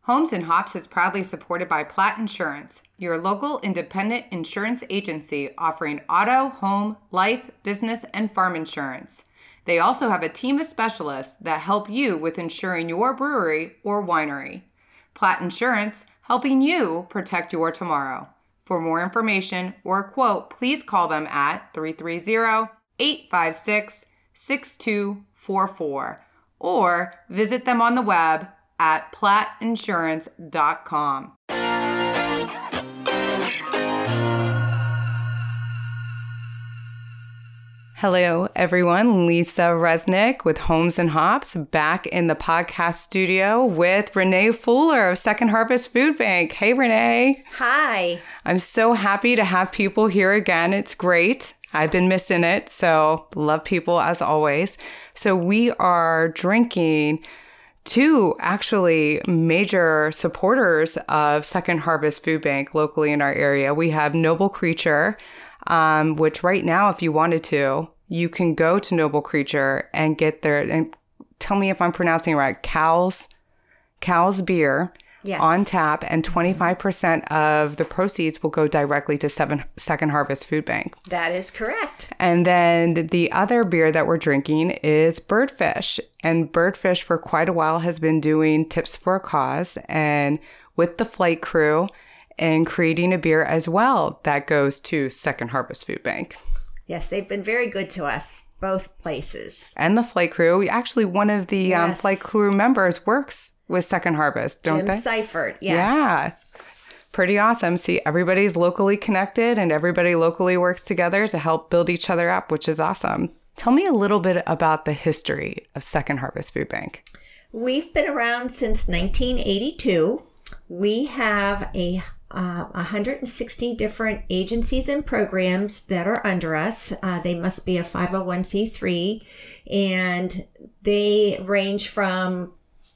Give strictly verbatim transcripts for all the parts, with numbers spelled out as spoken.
Homes and Hops is proudly supported by Platt Insurance, your local independent insurance agency offering auto, home, life, business, and farm insurance. They also have a team of specialists that help you with insuring your brewery or winery. Platt Insurance, helping you protect your tomorrow. For more information or a quote, please call them at three three zero, eight five six, six two four four or visit them on the web at platt insurance dot com. Hello, everyone. Lisa Resnick with Homes and Hops back in the podcast studio with Renee Fuller of Second Harvest Food Bank. Hey, Renee. Hi. I'm so happy to have people here again. It's great. I've been missing it, so love people as always. So we are drinking two actually major supporters of Second Harvest Food Bank locally in our area. We have Noble Creature, um, which right now, if you wanted to, you can go to Noble Creature and get their, and tell me if I'm pronouncing it right, Cow's, Cow's beer. Yes. On tap, and twenty-five percent of the proceeds will go directly to Seven, Second Harvest Food Bank. That is correct. And then the other beer that we're drinking is Birdfish. And Birdfish for quite a while has been doing Tips for a Cause and with the flight crew and creating a beer as well that goes to Second Harvest Food Bank. Yes, they've been very good to us, both places. And the flight crew. Actually, one of the yes. um, flight crew members works with Second Harvest, don't Jim they? Jim Seifert, yes. Yeah. Pretty awesome. See, everybody's locally connected and everybody locally works together to help build each other up, which is awesome. Tell me a little bit about the history of Second Harvest Food Bank. We've been around since nineteen eighty-two. We have a uh, one hundred sixty different agencies and programs that are under us. Uh, they must be a five oh one c three, and they range from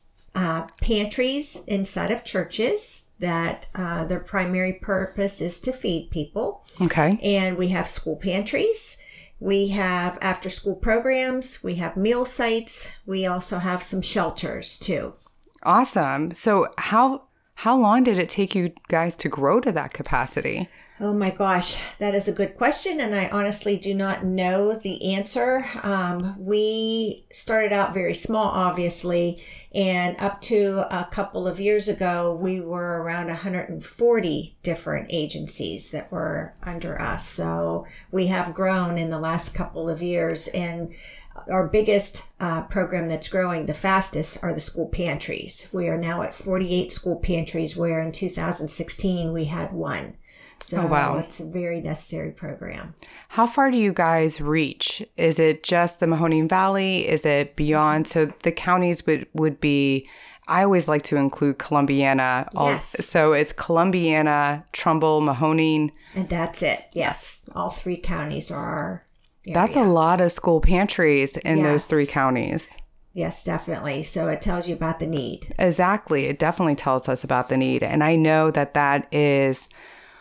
Uh, pantries inside of churches that uh, their primary purpose is to feed people. Okay. And we have school pantries. We have after school programs. We have meal sites. We also have some shelters too. Awesome. So how how long did it take you guys to grow to that capacity? Oh my gosh, that is a good question, and I honestly do not know the answer. Um, we started out very small, obviously, and up to a couple of years ago, we were around one hundred forty different agencies that were under us. So we have grown in the last couple of years, and our biggest uh, program that's growing the fastest are the school pantries. We are now at forty-eight school pantries, where in two thousand sixteen we had one. So oh, wow. It's a very necessary program. How far do you guys reach? Is it just the Mahoning Valley? Is it beyond? So the counties would, would be, I always like to include Columbiana. Yes. All, so it's Columbiana, Trumbull, Mahoning. And that's it. Yes. All three counties are our area. That's a lot of school pantries in yes. those three counties. Yes, definitely. So it tells you about the need. Exactly. It definitely tells us about the need. And I know that that is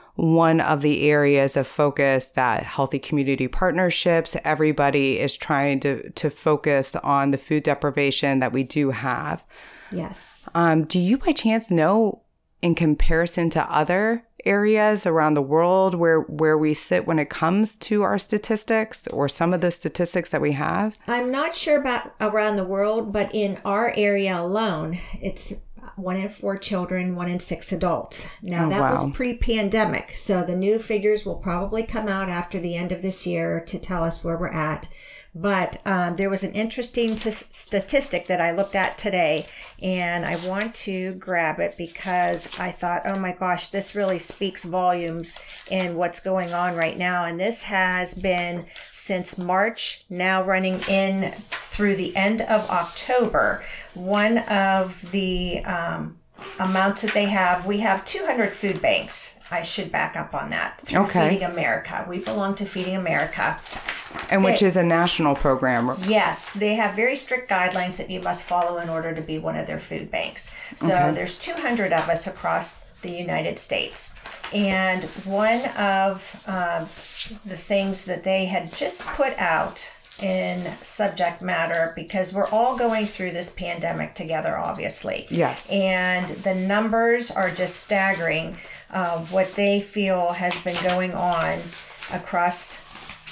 one of the areas of focus that Healthy Community Partnerships, everybody is trying to, to focus on the food deprivation that we do have. Yes. Um, do you by chance know, in comparison to other areas around the world, where, where we sit when it comes to our statistics or some of the statistics that we have? I'm not sure about around the world, but in our area alone, it's one in four children, one in six adults. Now, oh, that wow. was pre-pandemic. So the new figures will probably come out after the end of this year to tell us where we're at. But um, there was an interesting t- statistic that I looked at today, and I want to grab it because I thought, oh my gosh, this really speaks volumes in what's going on right now. And this has been since March, now running in through the end of October. One of the um, amounts that they have, we have two hundred food banks. I should back up on that. Through okay. Feeding America. We belong to Feeding America. And which they, is a national program. Yes. They have very strict guidelines that you must follow in order to be one of their food banks. So okay. there's two hundred of us across the United States. And one of uh, the things that they had just put out in subject matter because we're all going through this pandemic together, obviously. Yes. And the numbers are just staggering of what they feel has been going on across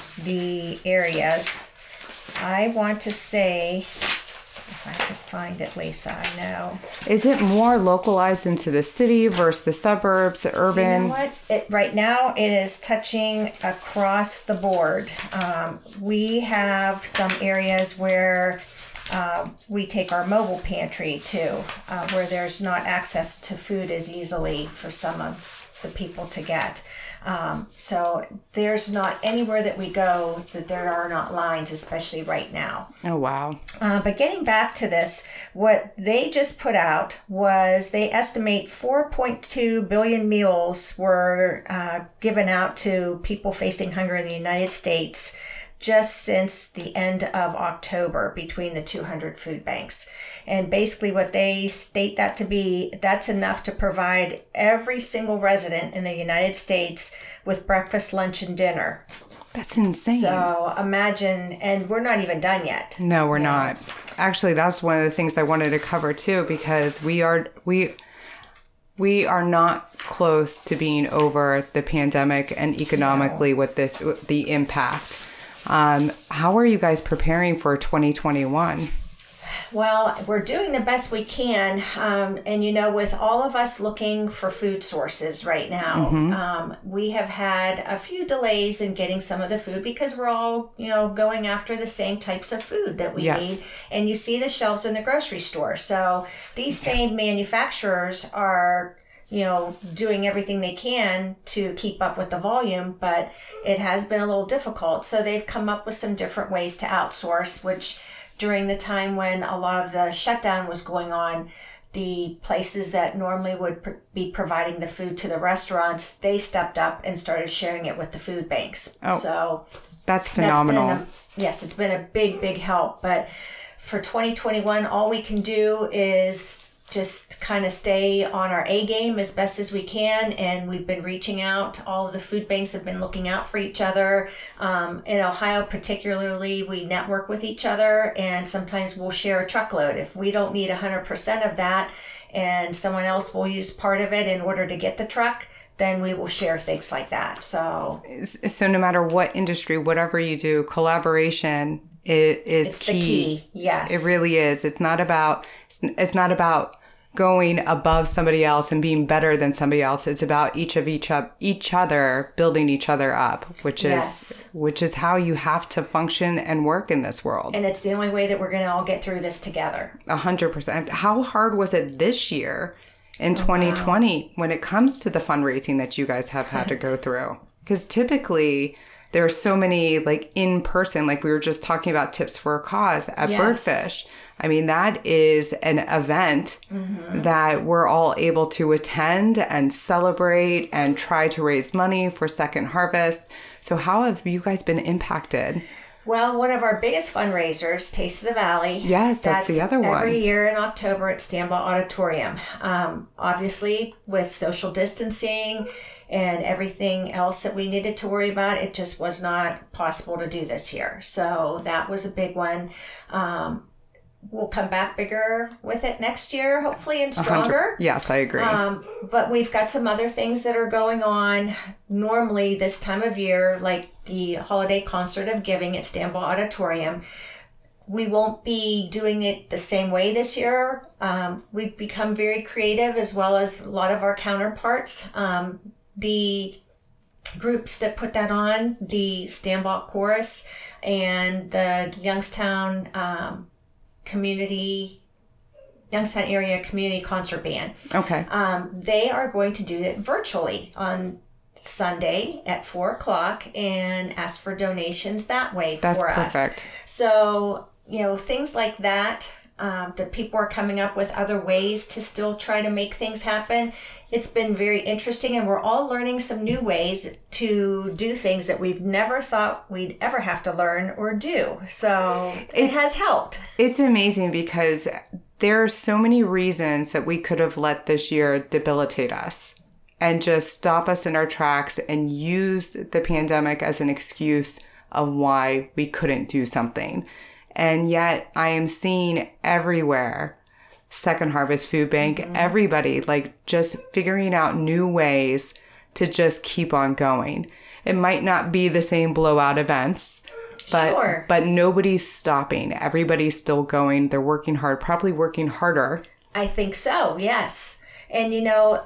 the areas. I want to say, if I could find it, Lisa, I know. Is it more localized into the city versus the suburbs, urban? You know what? It, right now, it is touching across the board. Um, we have some areas where uh, we take our mobile pantry to, uh, where there's not access to food as easily for some of the people to get. Um, so there's not anywhere that we go that there are not lines, especially right now. Oh, wow. Uh, but getting back to this, what they just put out was they estimate four point two billion meals were uh, given out to people facing hunger in the United States just since the end of October between the two hundred food banks. And basically what they state that to be, that's enough to provide every single resident in the United States with breakfast, lunch, and dinner. That's insane. So imagine, and we're not even done yet. No, we're yeah. not. Actually, that's one of the things I wanted to cover too, because we are, we, we are not close to being over the pandemic and economically no. with this, with the impact. Um, how are you guys preparing for twenty twenty-one? Well, we're doing the best we can. Um, and, you know, with all of us looking for food sources right now, mm-hmm. um, we have had a few delays in getting some of the food because we're all, you know, going after the same types of food that we yes. need. And you see the shelves in the grocery store. So these same manufacturers are, you know, doing everything they can to keep up with the volume, but it has been a little difficult. So they've come up with some different ways to outsource, which during the time when a lot of the shutdown was going on, the places that normally would pr- be providing the food to the restaurants, they stepped up and started sharing it with the food banks. Oh, so that's phenomenal. That's been a, yes, it's been a big, big help. But for twenty twenty-one, all we can do is just kind of stay on our A game as best as we can. And we've been reaching out. All of the food banks have been looking out for each other. Um, in Ohio, particularly, we network with each other, and sometimes we'll share a truckload. If we don't need one hundred percent of that and someone else will use part of it in order to get the truck, then we will share things like that. So, so no matter what industry, whatever you do, collaboration is, is it's key. the key. Yes, it really is. It's not about, it's not about going above somebody else and being better than somebody else. It's about each of each other, each other building each other up, which is yes. which is how you have to function and work in this world. And it's the only way that we're going to all get through this together. A hundred percent. How hard was it this year in oh, twenty twenty wow. when it comes to the fundraising that you guys have had to go through? Because typically there are so many like in person, like we were just talking about Tips for a Cause at yes. Birdfish. I mean, that is an event mm-hmm. that we're all able to attend and celebrate and try to raise money for Second Harvest. So how have you guys been impacted? Well, one of our biggest fundraisers, Taste of the Valley. Yes, that's, that's the other one. Every year in October at Stambaugh Auditorium. Um, obviously, with social distancing and everything else that we needed to worry about, it just was not possible to do this year. So that was a big one. Um, We'll come back bigger with it next year, hopefully, and stronger. Yes, I agree. Um, but we've got some other things that are going on normally this time of year, like the Holiday Concert of Giving at Stambaugh Auditorium. We won't be doing it the same way this year. Um, we've become very creative, as well as a lot of our counterparts. Um, the groups that put that on, the Stambaugh Chorus and the Youngstown um, Community, Youngstown Area Community Concert Band. Okay. Um, they are going to do it virtually on Sunday at four o'clock and ask for donations that way That's for us. That's perfect. So, you know, things like that, um, that people are coming up with other ways to still try to make things happen. It's been very interesting, and we're all learning some new ways to do things that we've never thought we'd ever have to learn or do. So it, it has helped. It's amazing because there are so many reasons that we could have let this year debilitate us and just stop us in our tracks and use the pandemic as an excuse of why we couldn't do something. And yet I am seeing everywhere, Second Harvest Food Bank, mm-hmm. everybody like just figuring out new ways to just keep on going. It might not be the same blowout events, but sure. but nobody's stopping. Everybody's still going. They're working hard, probably working harder. I think so, yes. And you know,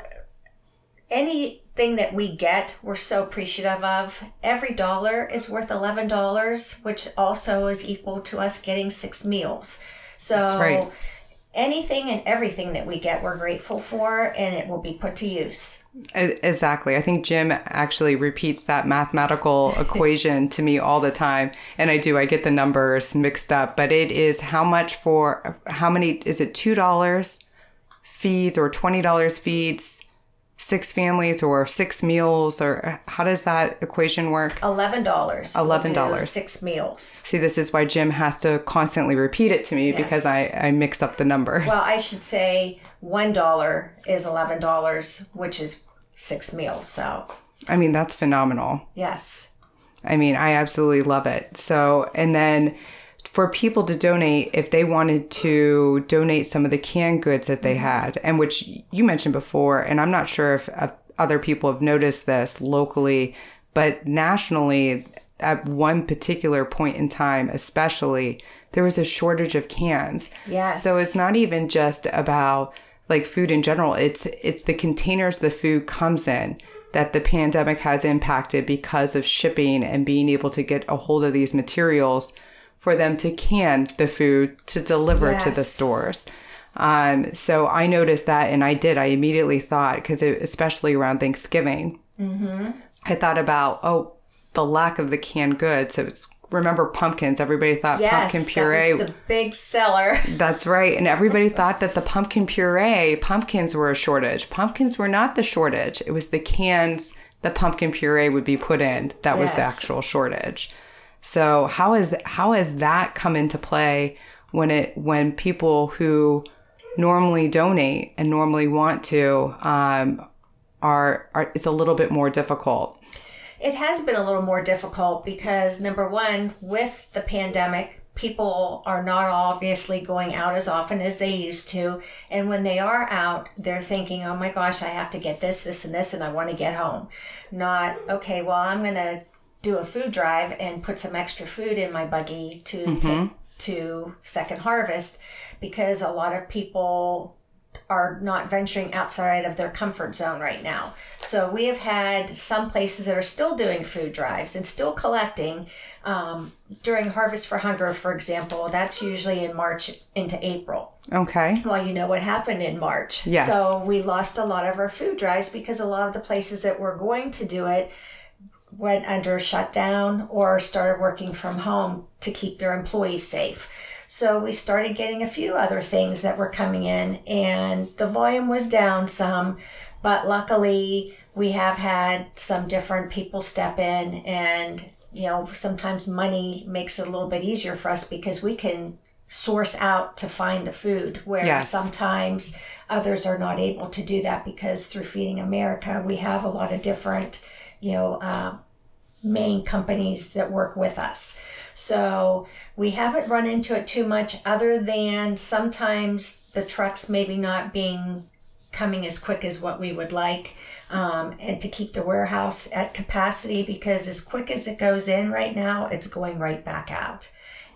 anything that we get, we're so appreciative of. Every dollar is worth eleven dollars, which also is equal to us getting six meals. So that's right. Anything and everything that we get, we're grateful for, and it will be put to use. Exactly. I think Jim actually repeats that mathematical equation to me all the time. And I do, I get the numbers mixed up, but it is how much for, how many, is it two dollars feeds or twenty dollars feeds six families or six meals, or how does that equation work? eleven dollars. eleven dollars. We'll do six meals. See, this is why Jim has to constantly repeat it to me, yes. because I, I mix up the numbers. Well, I should say one dollar is eleven dollars, which is six meals. So, I mean, that's phenomenal. Yes. I mean, I absolutely love it. So, and then for people to donate, if they wanted to donate some of the canned goods that they had, and which you mentioned before, and I'm not sure if uh, other people have noticed this locally, but nationally, at one particular point in time, especially, there was a shortage of cans. Yes. So it's not even just about like food in general. It's it's the containers the food comes in that the pandemic has impacted because of shipping and being able to get a hold of these materials for them to can the food to deliver yes. to the stores. Um, so I noticed that, and I did. I immediately thought, because especially around Thanksgiving, mm-hmm. I thought about, oh, the lack of the canned goods. So it's, remember pumpkins? Everybody thought yes, pumpkin puree. That was the big seller. That's right. And everybody thought that the pumpkin puree, pumpkins were a shortage. Pumpkins were not the shortage. It was the cans the pumpkin puree would be put in that yes. was the actual shortage. So how is how has that come into play when it when people who normally donate and normally want to um, are are it's a little bit more difficult? It has been a little more difficult because number one, with the pandemic, people are not obviously going out as often as they used to, and when they are out, they're thinking, "Oh my gosh, I have to get this, this, and this, and I want to get home." Not okay. Well, I'm gonna do a food drive and put some extra food in my buggy to mm-hmm. take to Second Harvest, because a lot of people are not venturing outside of their comfort zone right now. So we have had some places that are still doing food drives and still collecting um, during Harvest for Hunger, for example. That's usually in March into April. Okay. Well, you know what happened in March. Yes. So we lost a lot of our food drives because a lot of the places that were going to do it went under shutdown or started working from home to keep their employees safe. So we started getting a few other things that were coming in, and the volume was down some, but luckily we have had some different people step in, and you know, sometimes money makes it a little bit easier for us because we can source out to find the food, where yes. sometimes others are not able to do that, because through Feeding America we have a lot of different you know, uh, main companies that work with us. So we haven't run into it too much, other than sometimes the trucks maybe not being coming as quick as what we would like, um, and to keep the warehouse at capacity, because as quick as it goes in right now, it's going right back out.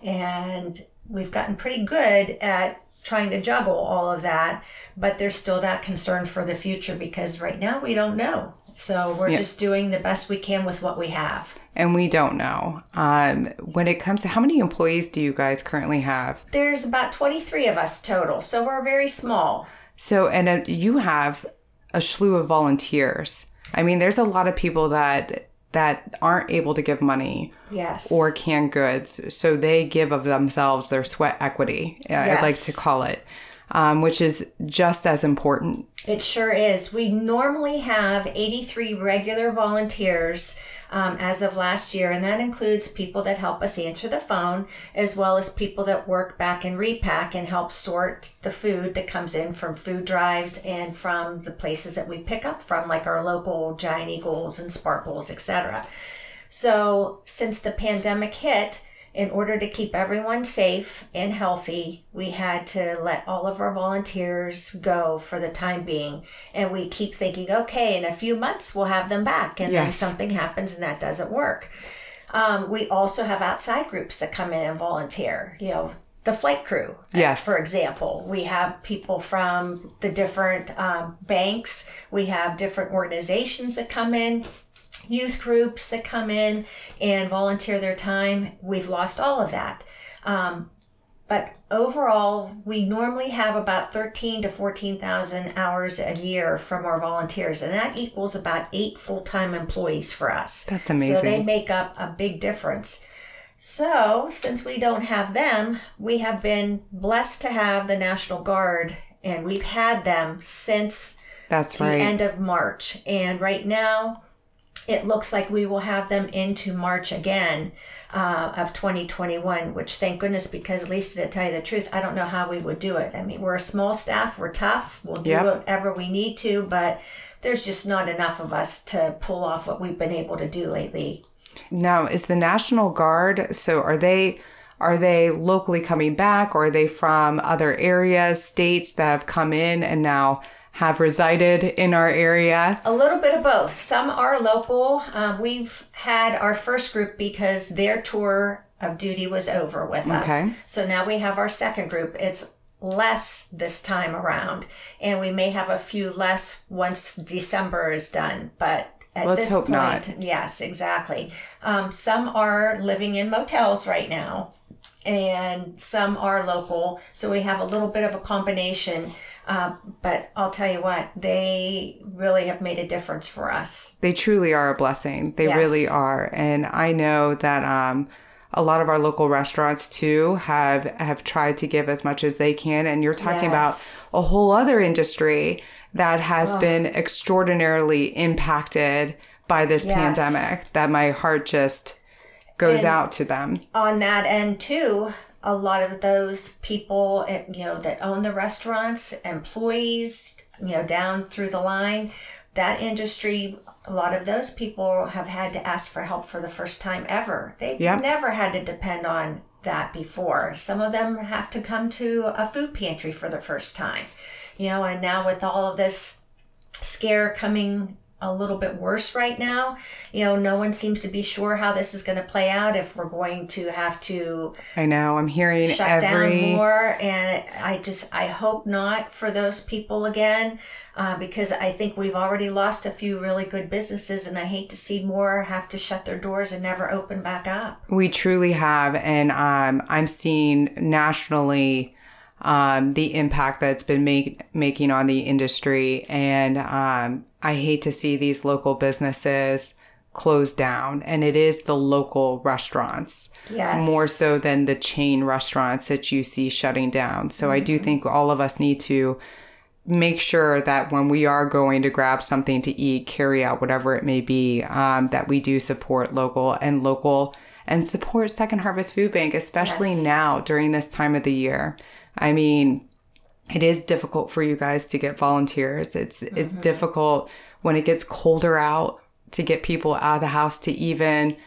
And we've gotten pretty good at trying to juggle all of that, but there's still that concern for the future, because right now we don't know. So we're yeah. just doing the best we can with what we have. And we don't know. Um, when it comes to how many employees do you guys currently have? There's about twenty-three of us total. So we're very small. So, and uh, you have a slew of volunteers. I mean, there's a lot of people that that aren't able to give money yes. or canned goods. So they give of themselves their sweat equity, yes. I'd like to call it. Um, which is just as important. It sure is. We normally have eighty-three regular volunteers um, as of last year, and that includes people that help us answer the phone, as well as people that work back and repack and help sort the food that comes in from food drives and from the places that we pick up from, like our local Giant Eagles and Sparkles, et cetera. So since the pandemic hit, in order to keep everyone safe and healthy, we had to let all of our volunteers go for the time being. And we keep thinking, okay, in a few months we'll have them back. And yes. then something happens and that doesn't work. Um, we also have outside groups that come in and volunteer, you know, the flight crew, yes. for example. We have people from the different um, banks. We have different organizations that come in, youth groups that come in and volunteer their time. We've lost all of that. Um, but overall, we normally have about thirteen to fourteen thousand hours a year from our volunteers, and that equals about eight full-time employees for us. That's amazing. So they make up a big difference. So since we don't have them, we have been blessed to have the National Guard, and we've had them since That's the right. end of March. And right now, it looks like we will have them into March again uh, of twenty twenty-one, which thank goodness, because Lisa, to tell you the truth, I don't know how we would do it. I mean, we're a small staff, we're tough, we'll do yep. whatever we need to, but there's just not enough of us to pull off what we've been able to do lately. Now, is the National Guard, so are they are they locally coming back, or are they from other areas, states that have come in and now have resided in our area? A little bit of both. Some are local. Um, we've had our first group because their tour of duty was over with okay. us. So now we have our second group. It's less this time around, and we may have a few less once December is done. But at Let's this hope point, not. Yes, exactly. Um, some are living in motels right now, and some are local. So we have a little bit of a combination. Uh, but I'll tell you what, they really have made a difference for us. They truly are a blessing. They yes. really are. And I know that um, a lot of our local restaurants, too, have, have tried to give as much as they can. And you're talking yes. about a whole other industry that has oh. been extraordinarily impacted by this yes. pandemic, that my heart just goes and out to them. On that end, too, a lot of those people, you know, that own the restaurants, employees, you know, down through the line, that industry, a lot of those people have had to ask for help for the first time ever. They've yep. never had to depend on that before. Some of them have to come to a food pantry for the first time, you know, and now with all of this scare coming a little bit worse right now, you know, no one seems to be sure how this is going to play out, if we're going to have to I know I'm hearing shut every down more. And I just I hope not for those people again, uh, because I think we've already lost a few really good businesses, and I hate to see more have to shut their doors and never open back up. We truly have. And um, I'm seeing nationally um, the impact that's been make, making on the industry. And um, I hate to see these local businesses close down. And it is the local restaurants, yes. more so than the chain restaurants that you see shutting down. So mm-hmm. I do think all of us need to make sure that when we are going to grab something to eat, carry out, whatever it may be, um, that we do support local and local and support Second Harvest Food Bank, especially yes. now during this time of the year. I mean, it is difficult for you guys to get volunteers. It's mm-hmm. it's difficult when it gets colder out to get people out of the house to even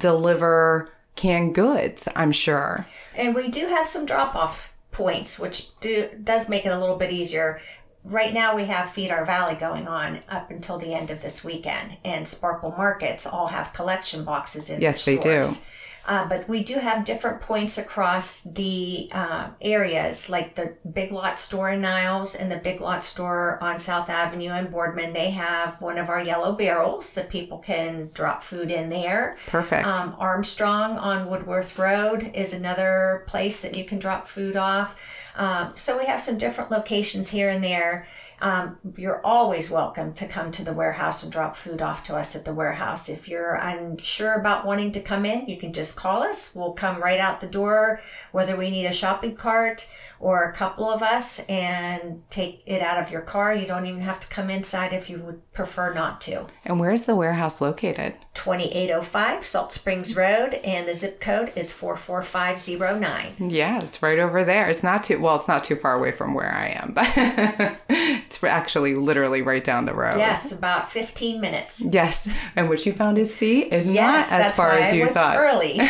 deliver canned goods, I'm sure. And we do have some drop-off points, which do does make it a little bit easier. Right now we have Feed Our Valley going on up until the end of this weekend, and Sparkle Markets all have collection boxes in yes, their stores. Yes, they do. Uh, but we do have different points across the uh, areas, like the Big Lot store in Niles and the Big Lot store on South Avenue in Boardman. They have one of our yellow barrels that people can drop food in there. Perfect. Um, Armstrong on Woodworth Road is another place that you can drop food off. Um, so we have some different locations here and there. Um, you're always welcome to come to the warehouse and drop food off to us at the warehouse. If you're unsure about wanting to come in, you can just call us. We'll come right out the door, whether we need a shopping cart or a couple of us, and take it out of your car. You don't even have to come inside if you would prefer not to. And where's the warehouse located? twenty-eight oh five Salt Springs Road, and the zip code is four four five zero nine. Yeah, it's right over there. It's not too, well, it's not too far away from where I am, but It's actually literally right down the road. Yes, about fifteen minutes. Yes. And what you found is, see, is yes, not as far as you I was thought. Early.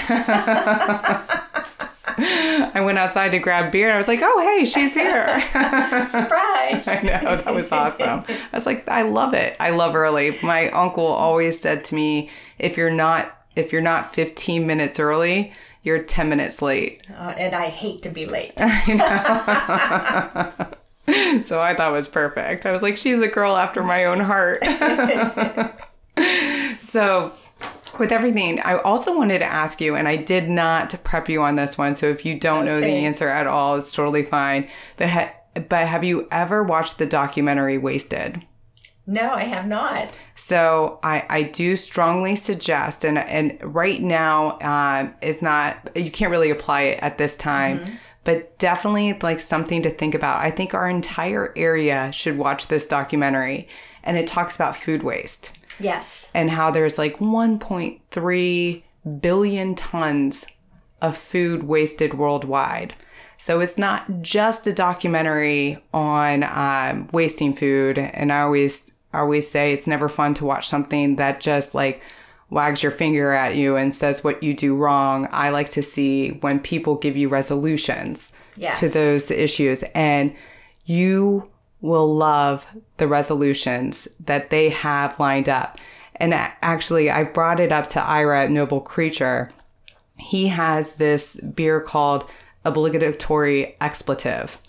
I went outside to grab beer and I was like, oh, hey, she's here. Surprise. I know. That was awesome. I was like, I love it. I love early. My uncle always said to me, if you're not, if you're not fifteen minutes early, you're ten minutes late. Uh, and I hate to be late. I know. So I thought it was perfect. I was like, she's a girl after my own heart. So with everything, I also wanted to ask you, and I did not prep you on this one, so if you don't okay. know the answer at all, it's totally fine. But ha- but have you ever watched the documentary Wasted? No, I have not. So I, I do strongly suggest, and and right now um, it's not, you can't really apply it at this time, mm-hmm. but definitely like something to think about. I think our entire area should watch this documentary, and it talks about food waste. Yes. And how there's like one point three billion tons of food wasted worldwide. So it's not just a documentary on um, wasting food. And I always, I always say it's never fun to watch something that just like wags your finger at you and says what you do wrong. I like to see when people give you resolutions yes. to those issues. And you will love the resolutions that they have lined up. And actually, I brought it up to Ira at Noble Creature. He has this beer called Obligatory Expletive.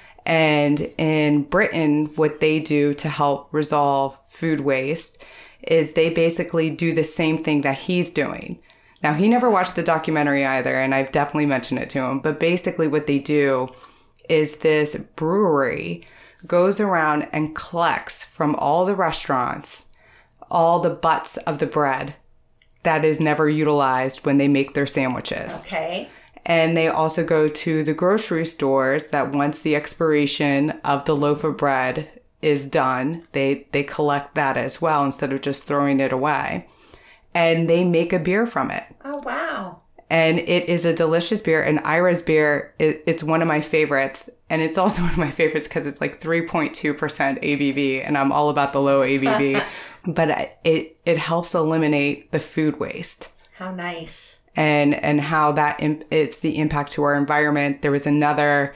And in Britain, what they do to help resolve food waste is they basically do the same thing that he's doing. Now, he never watched the documentary either, and I've definitely mentioned it to him. But basically what they do is this brewery goes around and collects from all the restaurants all the butts of the bread that is never utilized when they make their sandwiches. Okay. And they also go to the grocery stores that once the expiration of the loaf of bread is done, they, they collect that as well instead of just throwing it away. And they make a beer from it. Oh, wow. And it is a delicious beer. And Ira's beer, it, it's one of my favorites. And it's also one of my favorites because it's like three point two percent A B V. And I'm all about the low A B V. But it it helps eliminate the food waste. How nice. And and how that imp- it's the impact to our environment. There was another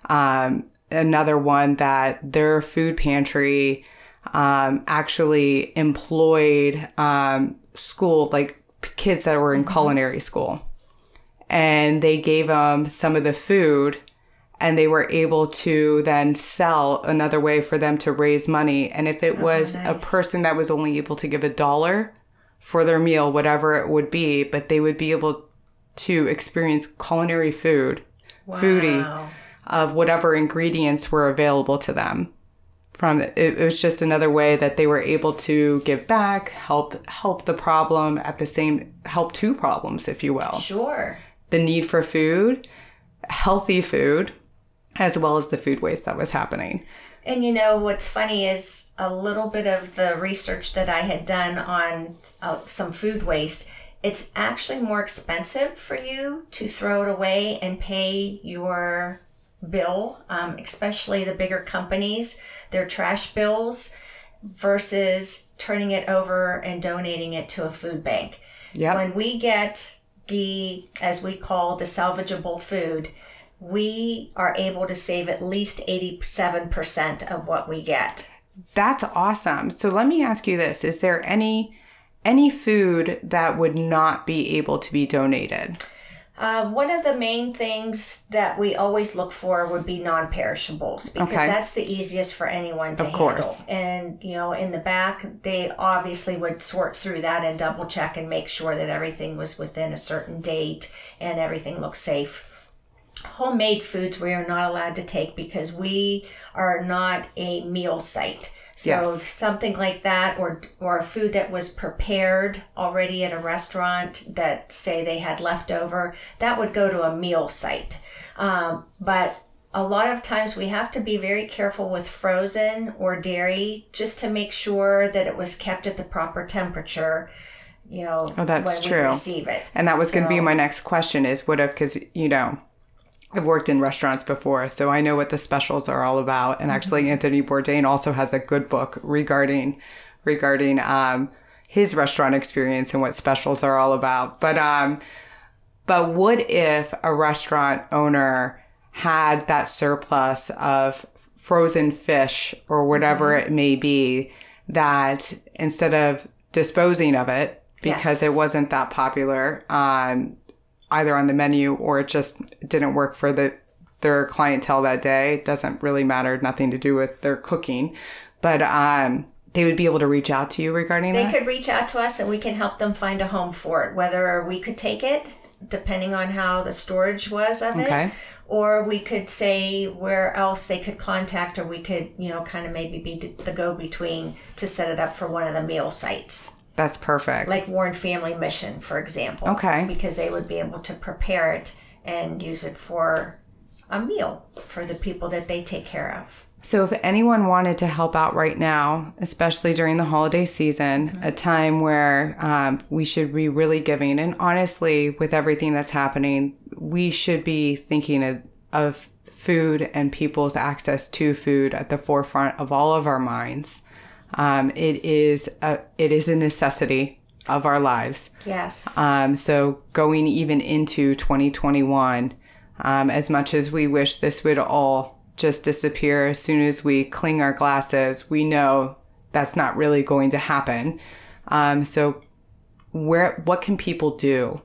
um, another one that their food pantry um, actually employed um, school, like kids that were in mm-hmm. culinary school. And they gave them some of the food, and they were able to then sell another way for them to raise money. And if it oh, was nice. a person that was only able to give a dollar for their meal, whatever it would be, but they would be able to experience culinary food, wow. foodie, of whatever ingredients were available to them. From it, it was just another way that they were able to give back, help help the problem at the same, help two problems, if you will. Sure. The need for food, healthy food, as well as the food waste that was happening. And you know, what's funny is a little bit of the research that I had done on uh, some food waste, it's actually more expensive for you to throw it away and pay your bill, um, especially the bigger companies, their trash bills, versus turning it over and donating it to a food bank. Yep. When we get the, as we call the salvageable food, we are able to save at least eighty-seven percent of what we get. That's awesome. So let me ask you this. Is there any any food that would not be able to be donated? Uh, one of the main things that we always look for would be non-perishables, because okay. that's the easiest for anyone to of handle. Course. And, you know, in the back, they obviously would sort through that and double check and make sure that everything was within a certain date and everything looked safe. Homemade foods we are not allowed to take because we are not a meal site. So yes. something like that, or or a food that was prepared already at a restaurant that say they had leftover, that would go to a meal site. Um, but a lot of times we have to be very careful with frozen or dairy just to make sure that it was kept at the proper temperature, you know, oh, that's when true. we receive it. And that was so, going to be my next question is what if, because, you know, I've worked in restaurants before, so I know what the specials are all about. And actually, mm-hmm. Anthony Bourdain also has a good book regarding regarding um, his restaurant experience and what specials are all about. But um, but what if a restaurant owner had that surplus of frozen fish or whatever mm-hmm. it may be, that instead of disposing of it because yes. it wasn't that popular um, either on the menu or it just didn't work for the their clientele that day, it doesn't really matter, nothing to do with their cooking, but um, they would be able to reach out to you regarding they that? They could reach out to us and we can help them find a home for it, whether we could take it depending on how the storage was of okay. it, or we could say where else they could contact, or we could, you know, kind of maybe be the go-between to set it up for one of the meal sites. That's perfect. Like Warren Family Mission, for example. Okay. Because they would be able to prepare it and use it for a meal for the people that they take care of. So if anyone wanted to help out right now, especially during the holiday season, mm-hmm. a time where um, we should be really giving, and honestly, with everything that's happening, we should be thinking of, of food and people's access to food at the forefront of all of our minds. Um, it is a, it is a necessity of our lives. Yes. Um, so going even into twenty twenty-one, um, as much as we wish this would all just disappear as soon as we cling our glasses, we know that's not really going to happen. Um, so where, what can people do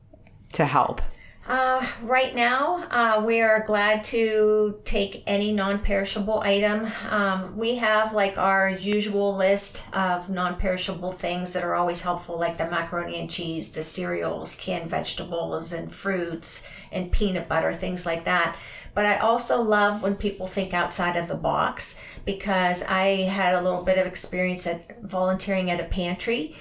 to help? Uh, right now, uh, we are glad to take any non-perishable item. Um, we have like our usual list of non-perishable things that are always helpful, like the macaroni and cheese, the cereals, canned vegetables and fruits and peanut butter, things like that. But I also love when people think outside of the box, because I had a little bit of experience at volunteering at a pantry,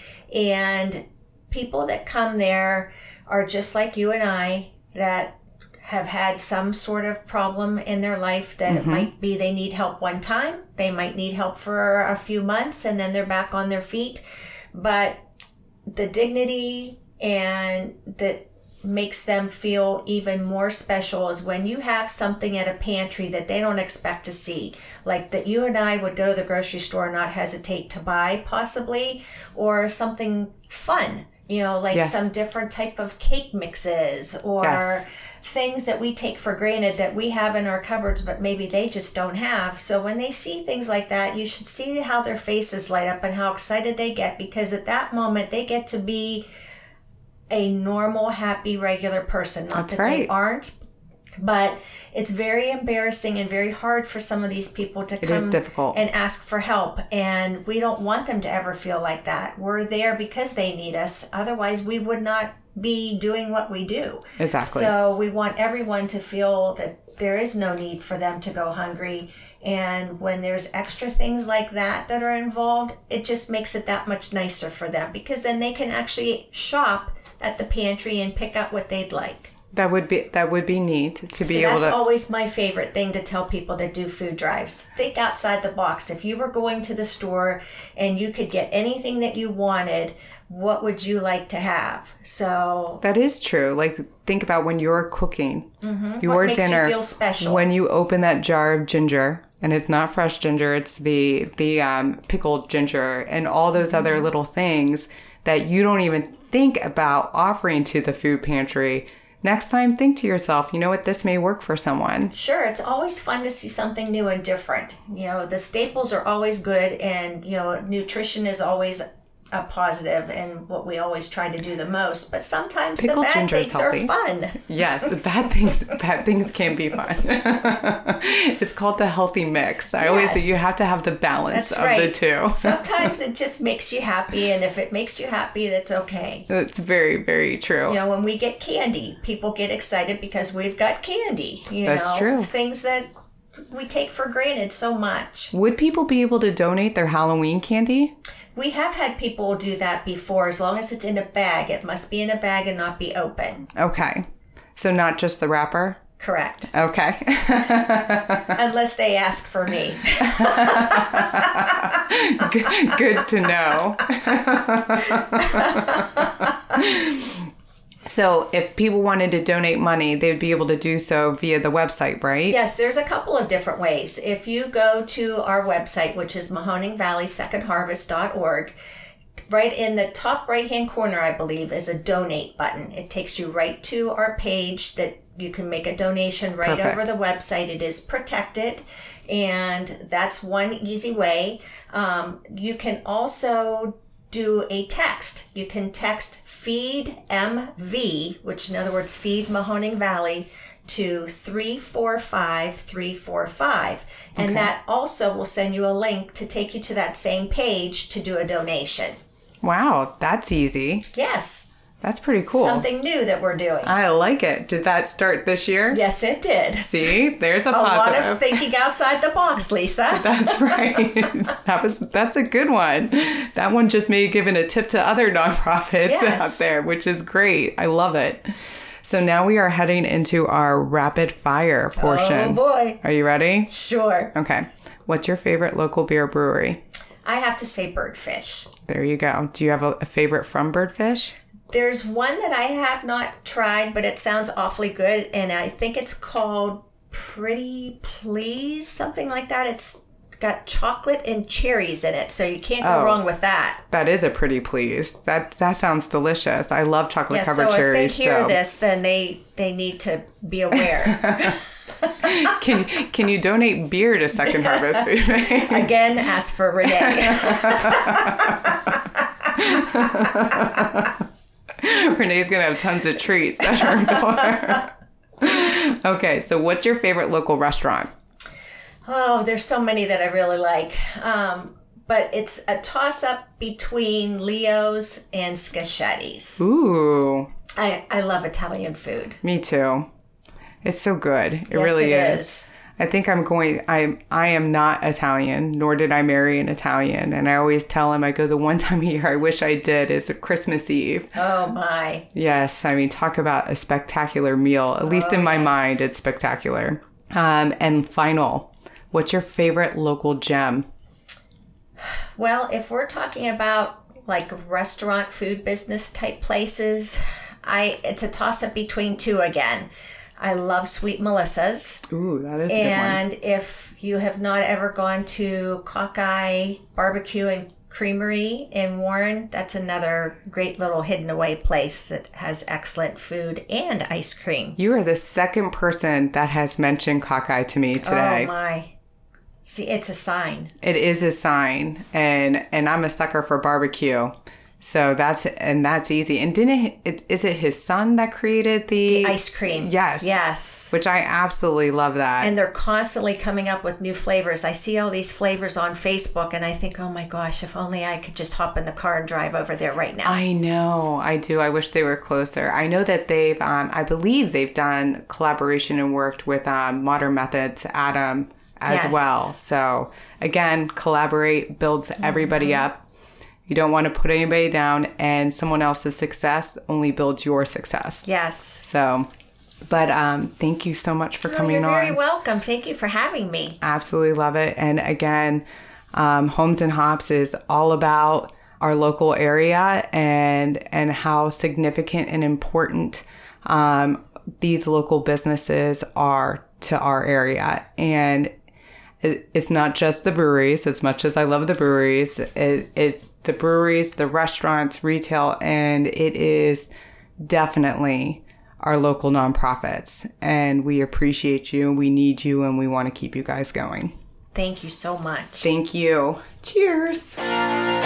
and people that come there are just like you and I, that have had some sort of problem in their life that mm-hmm. it might be they need help one time, they might need help for a few months, and then they're back on their feet. But the dignity and that makes them feel even more special is when you have something at a pantry that they don't expect to see, like that you and I would go to the grocery store and not hesitate to buy possibly, or something fun, you know, like yes. some different type of cake mixes, or yes. things that we take for granted that we have in our cupboards, but maybe they just don't have. So when they see things like that, you should see how their faces light up and how excited they get, because at that moment they get to be a normal, happy, regular person. Not That's that right. they aren't, but it's very embarrassing and very hard for some of these people to it come is difficult. and ask for help. And we don't want them to ever feel like that. We're there because they need us. Otherwise, we would not be doing what we do. Exactly. So we want everyone to feel that there is no need for them to go hungry. And when there's extra things like that that are involved, it just makes it that much nicer for them, because then they can actually shop at the pantry and pick out what they'd like. That would be that would be neat to be so able to. That's always my favorite thing to tell people that do food drives. Think outside the box. If you were going to the store and you could get anything that you wanted, what would you like to have? So that is true. Like, think about when you're cooking mm-hmm. your what makes dinner. You feel special? When you open that jar of ginger, and it's not fresh ginger, it's the the um, pickled ginger and all those mm-hmm. other little things that you don't even think about offering to the food pantry. Next time, think to yourself, you know what, this may work for someone. Sure, it's always fun to see something new and different. You know, the staples are always good, and, you know, nutrition is always a positive and what we always try to do the most. But sometimes Pickled the bad things are fun. Yes, the bad things bad things can be fun. It's called the healthy mix. I yes. always say you have to have the balance that's of right. the two. Sometimes it just makes you happy, and if it makes you happy, that's okay. That's very, very true. You know, when we get candy, people get excited because we've got candy. You that's know, true. Things that we take for granted so much. Would people be able to donate their Halloween candy? We have had people do that before. As long as it's in a bag, it must be in a bag and not be open. Okay. So not just the wrapper? Correct. Okay. Unless they ask for me. good, good to know. So if people wanted to donate money, they'd be able to do so via the website, right? Yes, there's a couple of different ways. If you go to our website, which is Mahoning Valley Second Harvest dot org, right in the top right-hand corner, I believe, is a donate button. It takes you right to our page that you can make a donation right Perfect. over the website. It is protected, and that's one easy way. Um, you can also do a text. You can text Feed M V, which in other words, Feed Mahoning Valley, to three four five three four five. And Okay. that also will send you a link to take you to that same page to do a donation. Wow, that's easy. Yes. That's pretty cool. Something new that we're doing. I like it. Did that start this year? Yes, it did. See, there's a A lot positive. of thinking outside the box, Lisa. That's right. That was that's a good one. That one just made giving a tip to other nonprofits Yes. out there, which is great. I love it. So now we are heading into our rapid fire portion. Oh boy. Are you ready? Sure. Okay. What's your favorite local beer brewery? I have to say Birdfish. There you go. Do you have a, a favorite from Birdfish? There's one that I have not tried, but it sounds awfully good, and I think it's called Pretty Please, something like that. It's got chocolate and cherries in it, so you can't go Oh. wrong with that. That is a pretty please. That that sounds delicious. I love chocolate Yeah, covered so cherries. if they hear so this, then they, they need to be aware. can can you donate beer to Second Harvest Food Bank? Again, ask for Renee. Renee's gonna have tons of treats at her door. Okay, so what's your favorite local restaurant? Oh, there's so many that I really like. Um, but it's a toss-up between Leo's and Scachetti's. Ooh, I, I love Italian food. me too. It's so good. It Yes, really it is. is. I think I'm going. I I am not Italian, nor did I marry an Italian. And I always tell him, I go, the one time a year I wish I did is Christmas Eve. Oh, my. Yes, I mean, talk about a spectacular meal. At least Oh, in my yes. mind, it's spectacular. Um, and final, what's your favorite local gem? Well, if we're talking about like restaurant food business type places, I it's a toss-up between two again. I love Sweet Melissa's. Ooh, that is a good one. And if you have not ever gone to Cockeye Barbecue and Creamery in Warren, that's another great little hidden away place that has excellent food and ice cream. You are the second person that has mentioned Cockeye to me today. Oh my. See, it's a sign. It is a sign, and and I'm a sucker for barbecue. So that's and that's easy. And didn't it, is it his son that created the, Ice cream. Yes. Yes. Which I absolutely love that. And they're constantly coming up with new flavors. I see all these flavors on Facebook and I think, oh my gosh, if only I could just hop in the car and drive over there right now. I know, I do. I wish they were closer. I know that they've, um, I believe they've done collaboration and worked with um, Modern Methods, Adam, as Yes. well. So again, collaborate, builds everybody Mm-hmm. up. You don't want to put anybody down, and someone else's success only builds your success. Yes. So, but um, thank you so much for Oh, coming you're very on. welcome. Thank you for having me. Absolutely love it. And again, um, Homes and Hops is all about our local area and and how significant and important um, these local businesses are to our area. And it, it's not just the breweries. As much as I love the breweries, it, it's the breweries, the restaurants, retail, and it is definitely our local nonprofits. And we appreciate you, we need you, and we want to keep you guys going. Thank you so much. Thank you. Cheers.